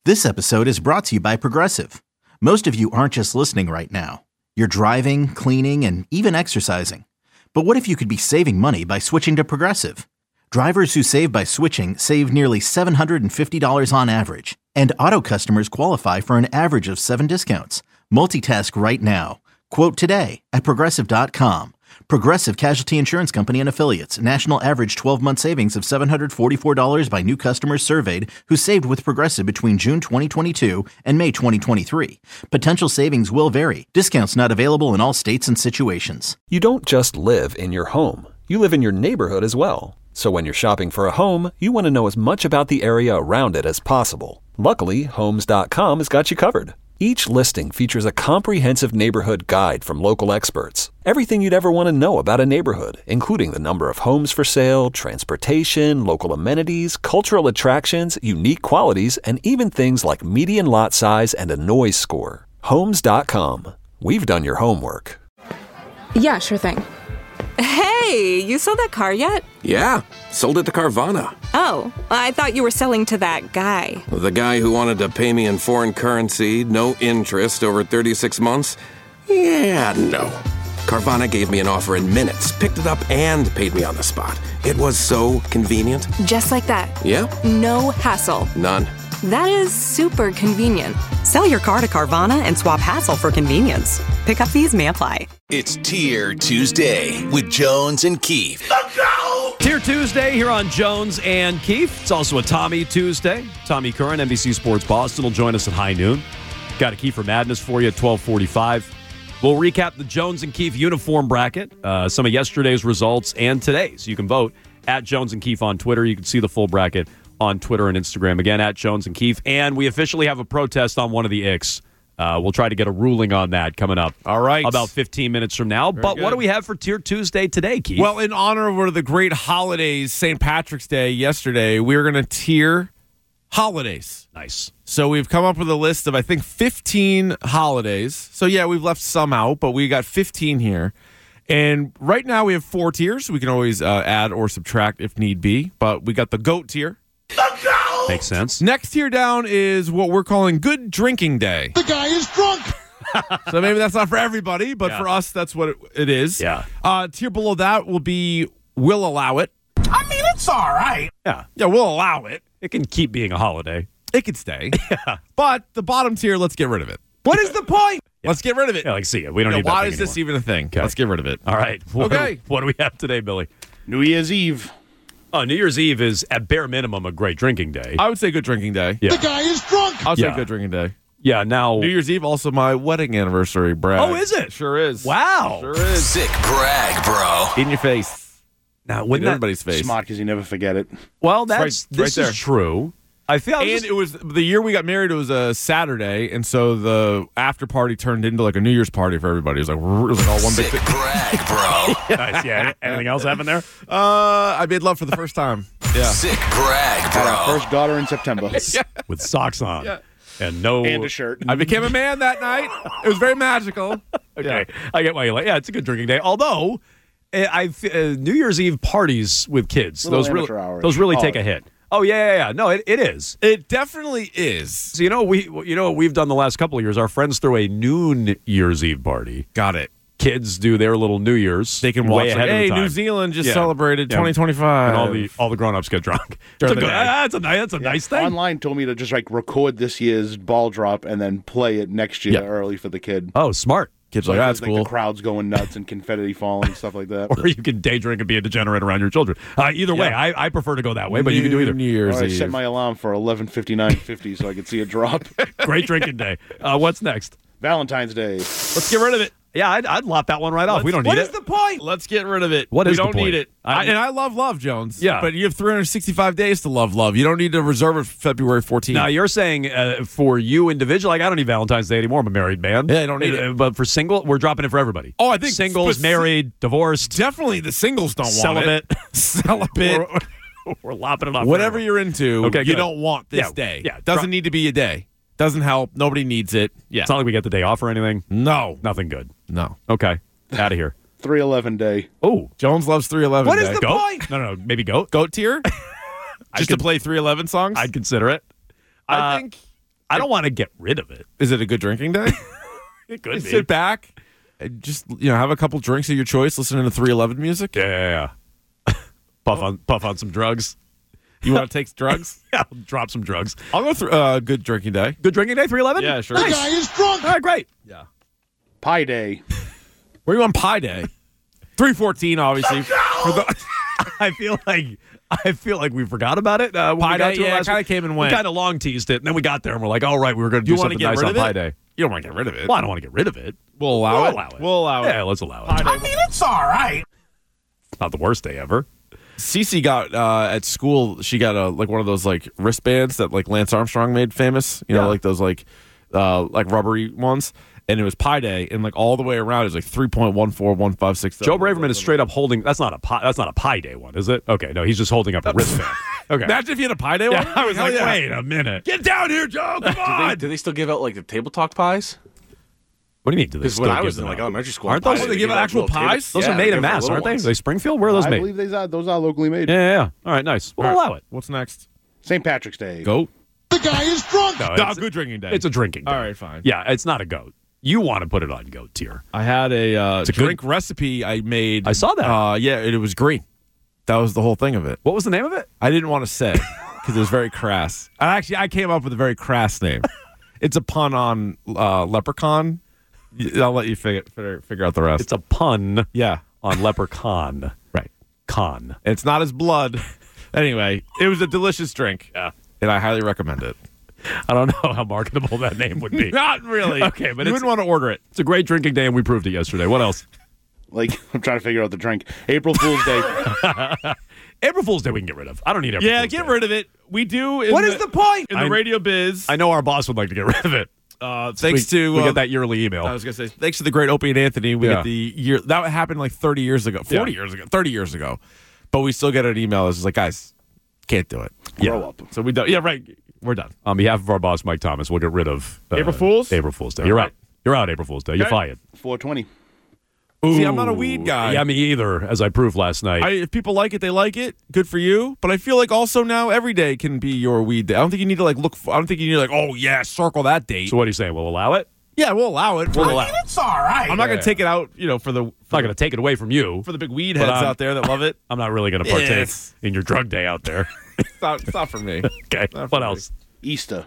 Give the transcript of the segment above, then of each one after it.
This episode is brought to you by Progressive. Most of you aren't just listening right now. You're driving, cleaning, and even exercising. But what if you could be saving money by switching to Progressive? Drivers who save by switching save nearly $750 on average. And auto customers qualify for an average of 7 discounts. Multitask right now. Quote today at Progressive.com. Progressive Casualty Insurance Company and Affiliates. National average 12-month savings of $744 by new customers surveyed who saved with Progressive between June 2022 and May 2023. Potential savings will vary. Discounts not available in all states and situations. You don't just live in your home. You live in your neighborhood as well. So when you're shopping for a home, you want to know as much about the area around it as possible. Luckily, Homes.com has got you covered. Each listing features a comprehensive neighborhood guide from local experts. Everything you'd ever want to know about a neighborhood, including the number of homes for sale, transportation, local amenities, cultural attractions, unique qualities, and even things like median lot size and a noise score. Homes.com. We've done your homework. Yeah, sure thing. Hey, you sold that car yet? Yeah, sold it to Carvana. Oh, I thought you were selling to that guy. The guy who wanted to pay me in foreign currency, no interest, over 36 months? Yeah, no. Carvana gave me an offer in minutes, picked it up, and paid me on the spot. It was so convenient. Just like that. Yeah. No hassle. None. That is super convenient. Sell your car to Carvana and swap hassle for convenience. Pickup fees may apply. It's Tier Tuesday with Jones and Keefe. Let's go! Tier Tuesday here on Jones and Keefe. It's also a Tommy Tuesday. Tommy Curran, NBC Sports Boston, will join us at high noon. Got a Kiefer Madness for you at 12:45. We'll recap the Jones and Keefe uniform bracket, some of yesterday's results and today's. You can vote at Jones and Keefe on Twitter. You can see the full bracket on Twitter and Instagram. Again, at Jones and Keefe. And we officially have a protest on one of the icks. We'll try to get a ruling on that coming up. All right. About 15 minutes from now. But what do we have for Tier Tuesday today, Keith? Well, in honor of one of the great holidays, St. Patrick's Day yesterday, we're going to tier holidays. Nice. So we've come up with a list of, I think, 15 holidays. So, yeah, we've left some out, but we got 15 here. And right now we have 4 tiers. We can always add or subtract if need be. But we got the GOAT tier. Makes sense. Next tier down is what we're calling Good Drinking Day. The guy is drunk. So maybe that's not for everybody, but for us, that's what it is. Yeah. Tier below that will be We'll Allow It. I mean, it's all right. Yeah. Yeah, we'll allow it. It can keep being a holiday. It can stay. Yeah. But the bottom tier, let's get rid of it. What is the point? Yeah. Let's get rid of it. Yeah, see it. We don't need that why thing is this anymore. even a thing? Okay. Let's get rid of it. All right. What do we have today, Billy? New Year's Eve. Oh, New Year's Eve is, at bare minimum, a great drinking day. I would say Good Drinking Day. Yeah. The guy is drunk. I would say Good Drinking Day. Yeah, now... New Year's Eve, also my wedding anniversary, Brad. Oh, is it? Sure is. Wow. Sure is. Sick brag, bro. In your face. Now, In everybody's face. Smart because you never forget it. Well, It's this right there. is true. I feel And it was the year we got married. It was a Saturday, and so the after party turned into like a New Year's party for everybody. It was like all one big Sick thing. brag, bro. Nice. Yeah. Anything else happen there? I made love for the first time. Yeah. Sick brag, Had our bro. first daughter in September. With socks on. Yeah. And And a shirt. I became a man that night. It was very magical. Okay. I get why you like. Yeah, it's a good drinking day. Although, New Year's Eve parties with kids, Little those amateur hour. really take a hit. Oh yeah. No, it is. It definitely is. So what we've done the last couple of years. Our friends throw a noon Year's Eve party. Got it. Kids do their little New Year's. They can way watch. ahead Like, of hey, the time. New Zealand just Yeah. celebrated Yeah. 2025, and all the grown-ups get drunk. During the day. That's a nice thing. Online told me to just record this year's ball drop and then play it next year early for the kid. Oh, smart. Kids like that's cool. The crowd's going nuts and confetti falling and stuff like that. Or you can day drink and be a degenerate around your children. Either way, I prefer to go that way, but you can do either. New Year's I Eve. set my alarm for 11:59:50 so I could see a drop. Great drinking day. What's next? Valentine's Day. Let's get rid of it. Yeah, I'd lop that one right off. We don't need What it. is the point? Let's get rid of it. What we is the don't point? need it. And I love Jones. Yeah. But you have 365 days to love. You don't need to reserve it for February 14th. Now, you're saying for you individual, I don't need Valentine's Day anymore. I'm a married man. Yeah, I don't need it. But for single, we're dropping it for everybody. Oh, I think singles, married, divorced, definitely the singles don't celibate. want it. Celibate. We're lopping it off. Whatever you're into, Okay, you good. don't want this Yeah, day. yeah. Doesn't need to be a day. Doesn't help. Nobody needs it. Yeah. It's not like we get the day off or anything. No. Nothing good. No. Okay. Out of here. 311 Day. Oh. Jones loves 311 What Day. is the point? No. Maybe goat. Goat tier? Just to play 311 songs? I'd consider it. I think I don't want to get rid of it. Is it a good drinking day? It could be. Sit back and just have a couple drinks of your choice, listening to 311 music. Yeah. Puff on some drugs. You want to take drugs? Yeah, I'll drop some drugs. I'll go through good drinking day. Good drinking day, 311? Yeah, sure. Nice. The guy is drunk. All right, great. Yeah. Pie day. Where are you on Pie Day? 314, obviously. I feel like we forgot about it. When Pie we got Day, to it yeah, last kind week. of came and went. We kind of long teased it, and then we got there, and we're like, all right, we were going to do want to something get nice rid on of it? Pie Day. You don't want to get rid of it. Well, I don't want to get rid of it. We'll allow it. We'll allow it. it. Yeah, let's allow it. Pie Day. It's all right. Not the worst day ever. Cece got at school. She got one of those wristbands that Lance Armstrong made famous. You know, like those rubbery ones. And it was Pie Day, and all the way around it was 3.14156. Joe Braverman is straight up holding. That's not a Pie Day one, is it? Okay, no, he's just holding up a wristband. Okay. Imagine if you had a Pie Day one. I was like, wait a minute. Get down here, Joe. Come on. Do they still give out the table talk pies? What do you mean? Do they Because still when I give was them in out? elementary school, Aren't those- pies, they give out actual little pies? Those Yeah, are made they in give out Mass, little aren't they? ones. Are they Springfield? Where are those I made? believe those are locally made. Yeah. All right, nice. We'll allow it. What's next? St. Patrick's Day. Goat. The guy is drunk. No, No, good drinking day. It's a drinking day. All right, fine. Yeah, it's not a goat. You want to put it on goat tier. I had a a drink recipe I made. I saw that. Yeah, it was green. That was the whole thing of it. What was the name of it? I didn't want to say because it was very crass. I came up with a very crass name. It's a pun on leprechaun. I'll let you figure out the rest. It's a pun Yeah. on leprechaun. Right. Con. It's not his blood. Anyway, it was a delicious drink. Yeah. And I highly recommend it. I don't know how marketable that name would be. Not really. Okay, but you it's- wouldn't want to order it. It's a great drinking day, and we proved it yesterday. What else? I'm trying to figure out the drink. April Fool's Day. April Fool's Day we can get rid of. I don't need April Fool's Day. Get rid of it. We do. What is the point? In the radio biz. I know our boss would like to get rid of it. Thanks to we get that yearly email. I was going to say, thanks to the great Opie and Anthony, we Yeah. get the year that happened 30 years ago, 40 years ago, 30 years ago. But we still get an email that's guys, can't do it. Grow up. So we don't. Yeah, right. We're done. On behalf of our boss, Mike Thomas, we'll get rid of April Fools? April Fool's Day. You're out. You're out, April Fool's Day. You're Okay. fired. 420. See, I'm not a weed guy. Yeah, me either, as I proved last night. If people like it, they like it. Good for you. But I feel also now every day can be your weed day. I don't think you need to look. I don't think you need oh yeah, circle that date. So what are you saying? We'll allow it? Yeah, we'll allow it. We'll allow it. It's all right. I'm not going to take it out. For the I'm not going to take it away from you. for the big weed But heads I'm- out there that love it. I'm not really going to partake Yes. in your drug day out there. It's not for me. Okay. Not What for else? Easter.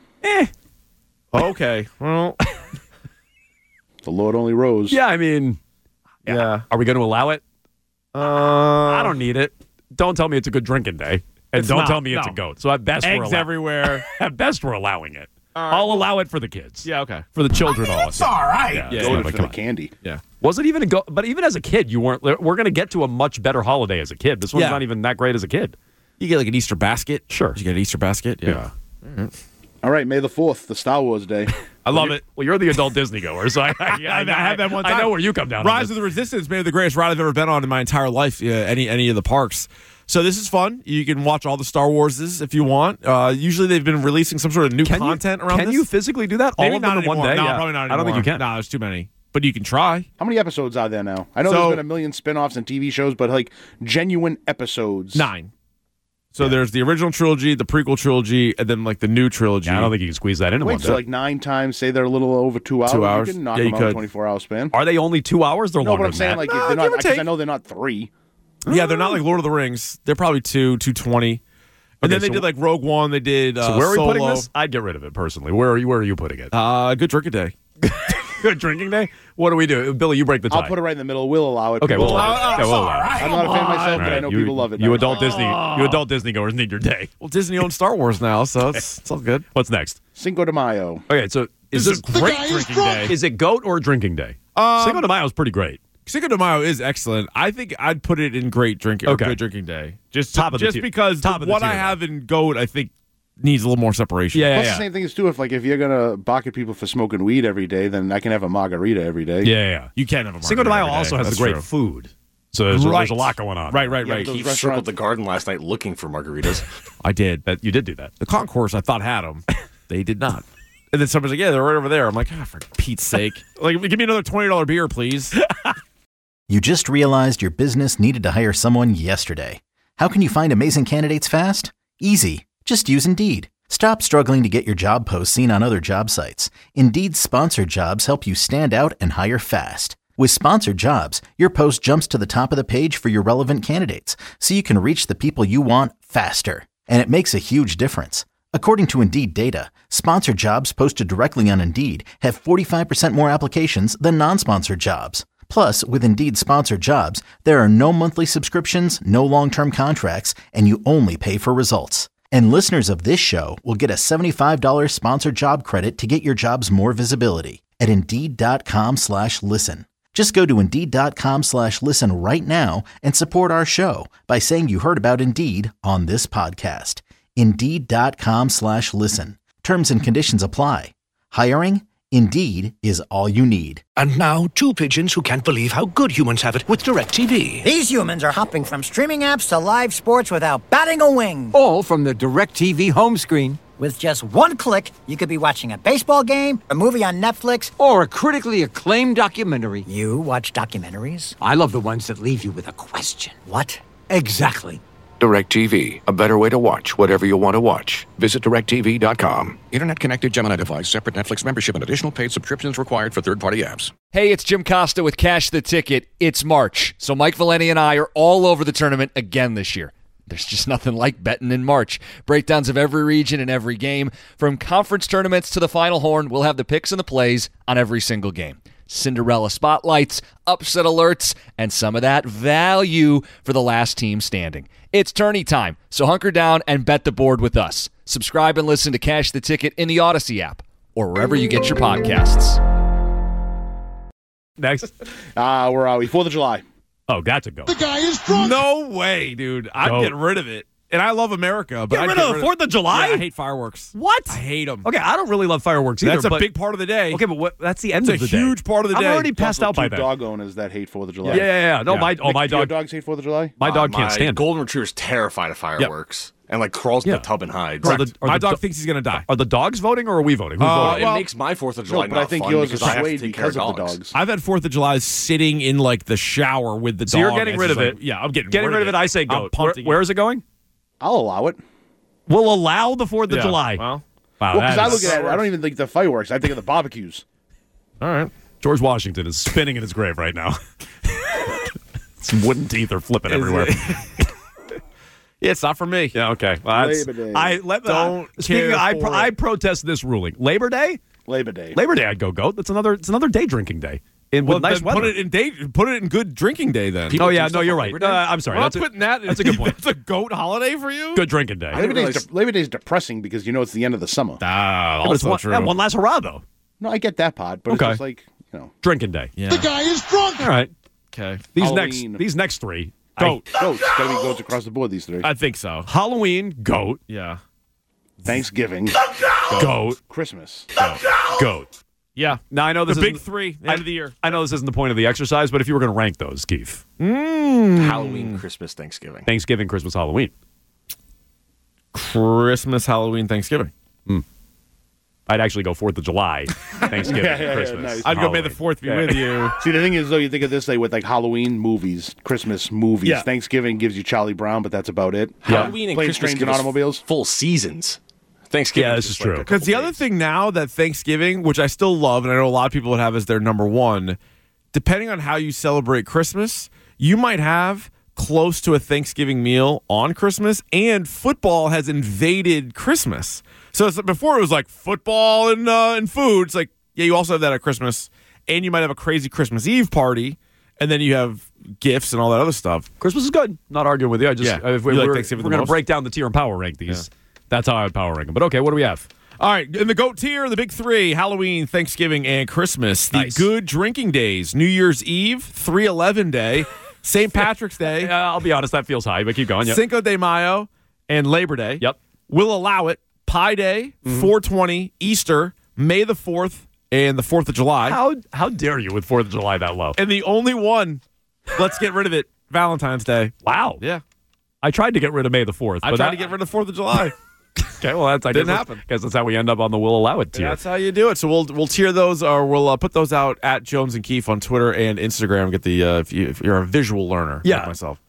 Okay. Well, The Lord only rose. Yeah, I mean, yeah. are we going to allow it? I don't need it. Don't tell me it's a good drinking day. And It's don't not, tell me it's no. a goat. So at best, we're Eggs allowing everywhere. At best, we're allowing it. right. I'll allow it for the kids. Yeah, okay. For the children, all. It's all right. Yeah, Yeah, it's Go not for like, the come on. candy. Yeah. Was it even a go? But even as a kid, you weren't. We're going to get to a much better holiday as a kid. This one's Yeah. not even that great as a kid. You get an Easter basket. Sure. You get an Easter basket. Yeah. All right, May the 4th, the Star Wars Day. I love it. Well, you're the adult Disney goer, so I had that one time. I know where you come down. on Rise this. of the Resistance, maybe the greatest ride I've ever been on in my entire life. Any of the parks. So this is fun. You can watch all the Star Warses if you want. Usually they've been releasing some sort of new content around Can this. you physically do that? Maybe all of them not in one anymore. day? No, Yeah. probably not anymore. I don't think you can. No, there's too many. But you can try. How many episodes are there now? I know So- there's been a million spin-offs and TV shows, but genuine episodes. 9. So there's the original trilogy, the prequel trilogy, and then the new trilogy. Yeah, I don't think you can squeeze that into Wait, one so day. 9 times, say they're a little over 2 hours. 2 hours. You can knock Yeah, you them out in a could. 24-hour span. Are they only 2 hours? They're No, longer but I'm than saying that. if they're give not, or because take. I know they're not 3. Yeah, they're not like Lord of the Rings. They're probably 220. And then they so- did Rogue One. They did So where are we Solo. putting this? I'd get rid of it personally. Where are you putting it? Good drinking day. Good drinking day. What do we do, Billy? You break the tie. I'll put it right in the middle. We'll allow it. Okay, People we'll allow allow it. Yeah, we'll allow it. I'm not a fan myself, but I Right. know You- people love it. You now. adult Disney goers need your day. Well, Disney owns Star Wars now, so it's all good. What's next? Cinco de Mayo. Okay, so is This is this a great drinking day. is it goat or drinking day? Cinco de Mayo is pretty great. Cinco de Mayo is excellent. I think I'd put it in great drinking or Okay. good drinking day. Just Top of the just tier. because Top of the what I tier, have in goat, I think needs a little more separation. Yeah, Plus, the same thing is too. If you're gonna bucket people for smoking weed every day, then I can have a margarita every day. Yeah. You can have a Cinco de Mayo margarita every also day. has That's the great true. food. So there's a lot going on. Right. Yeah, those Keith restaurants- circled the garden last night looking for margaritas. I did. You did do that. The concourse I thought had them. They did not. And then somebody's like, yeah, they're right over there. I'm like, for Pete's sake. Give me another $20 beer, please. You just realized your business needed to hire someone yesterday. How can you find amazing candidates fast? Easy. Just use Indeed. Stop struggling to get your job posts seen on other job sites. Indeed's sponsored jobs help you stand out and hire fast. With sponsored jobs, your post jumps to the top of the page for your relevant candidates, so you can reach the people you want faster. And it makes a huge difference. According to Indeed data, sponsored jobs posted directly on Indeed have 45% more applications than non-sponsored jobs. Plus, with Indeed sponsored jobs, there are no monthly subscriptions, no long-term contracts, and you only pay for results. And listeners of this show will get a $75 sponsored job credit to get your jobs more visibility at Indeed.com/listen. Just go to Indeed.com/listen right now and support our show by saying you heard about Indeed on this podcast. Indeed.com/listen. Terms and conditions apply. Hiring? Indeed is all you need. And now, two pigeons who can't believe how good humans have it with DirecTV. These humans are hopping from streaming apps to live sports without batting a wing. All from the DirecTV home screen. With just one click, you could be watching a baseball game, a movie on Netflix, or a critically acclaimed documentary. You watch documentaries? I love the ones that leave you with a question. What? Exactly. DirecTV, a better way to watch whatever you want to watch. Visit DirecTV.com. Internet-connected Gemini device, separate Netflix membership, and additional paid subscriptions required for third-party apps. Hey, it's Jim Costa with Cash the Ticket. It's March, so Mike Valeni and I are all over the tournament again this year. There's just nothing like betting in March. Breakdowns of every region and every game. From conference tournaments to the Final Horn, we'll have the picks and the plays on every single game. Cinderella spotlights, upset alerts, and some of that value for the last team standing. It's tourney time, so hunker down and bet the board with us. Subscribe and listen to Cash the Ticket in the Odyssey app or wherever you get your podcasts. Next. Where are we? 4th of July. Oh, that's a go. The guy is drunk. No way, dude. I'd get rid of it. And I love America, but Get rid of the 4th of July? Yeah, I hate fireworks. What? I hate them. Okay, I don't really love fireworks either. That's a big part of the day. Okay, but that's the end It's of the a day. huge part of the day. I'm already passed out by two then. dog owners that hate 4th of July. Yeah. No, my Do your dog. dogs hate 4th of July? My dog can't stand it. Golden Retriever's terrified of fireworks and like crawls in the tub and hides. My dog thinks he's going to die. Are the dogs voting or are we voting? Who's voting? It makes my 4th of July No, but I not think fun yours is because I have to swayed take care of because of the dogs. dogs. I've had 4th of July sitting in like the shower with the dog. So you're getting It's rid of just it. like, yeah, I'm getting rid of it. I say I'm go. punting Where is it going? I'll allow it. We'll allow the 4th of July. Well, wow, Because I look at it, I don't even think the fireworks. I think of the barbecues. all right. George Washington is spinning in his grave right now. Some wooden teeth are flipping everywhere. Yeah, it's not for me. Yeah, okay. Well, Labor Day. Speaking of, care for I it. protest this ruling. Labor Day? Labor Day. Labor Day, I'd go goat. It's another day drinking day. With nice then weather. put it in good drinking day then. Oh yeah, no, you're right. I'm sorry. We're not That's putting that. That's a good point. That's a goat holiday for you. Good drinking day. Labor Day's depressing because you know it's the end of the summer. Yeah, but it's one last hurrah though. No, I get that part, but Okay. it's just like, Drinking day. Yeah. The guy is drunk. All right. Okay. These next three. Goats. Gotta be goats across the board, these three. I think so. Halloween, goat. Yeah. Thanksgiving, Goat. Christmas. Goat. Yeah. Now I know this The isn't- big three, the end of the year. I know this isn't the point of the exercise, but if you were going to rank those, Keith, Halloween, Christmas, Thanksgiving. Thanksgiving, Christmas, Halloween. Christmas, Halloween, Thanksgiving. I'd actually go 4th of July, Thanksgiving, Yeah, Christmas. nice. I'd go May the Halloween. 4th be with you. See, the thing is, though, you think of this day with like Halloween movies, Christmas movies. Yeah. Thanksgiving gives you Charlie Brown, but that's about it. Halloween and Planes, Christmas trains, give and us automobiles. full seasons. Thanksgiving. Yeah, this is true. Because the other thing now that Thanksgiving, which I still love, and I know a lot of people would have as their number one, depending on how you celebrate Christmas, you might have close to a Thanksgiving meal on Christmas, and football has invaded Christmas. So before it was like football and food. It's like, yeah, you also have that at Christmas, and you might have a crazy Christmas Eve party, and then you have gifts and all that other stuff. Christmas is good. Not arguing with you. I just Yeah. if You like we're Thanksgiving the going to most? break down the tier and power rank these. That's how I would power rank them. But okay, what do we have? All right, in the GOAT tier, the big three, Halloween, Thanksgiving, and Christmas. The Nice. good drinking days, New Year's Eve, 3/11 Day, St. Patrick's Day, I'll be honest, that feels high, but keep going. Yep. Cinco de Mayo, and Labor Day. Yep. We'll allow it. Pi Day, 4/20, Easter, May the 4th, and the 4th of July. How dare you with 4th of July that low? And the only one, let's get rid of it, Valentine's Day. Wow. Yeah. I tried to get rid of May the 4th. I tried to get rid of 4th of July. Okay, well, I Didn't guess happen. Guess that's how we end up on the Will Allow It tier. That's how you do it. So we'll tier those, or we'll put those out at Jones and Keefe on Twitter and Instagram. Get the if you're a visual learner, Yeah. like myself.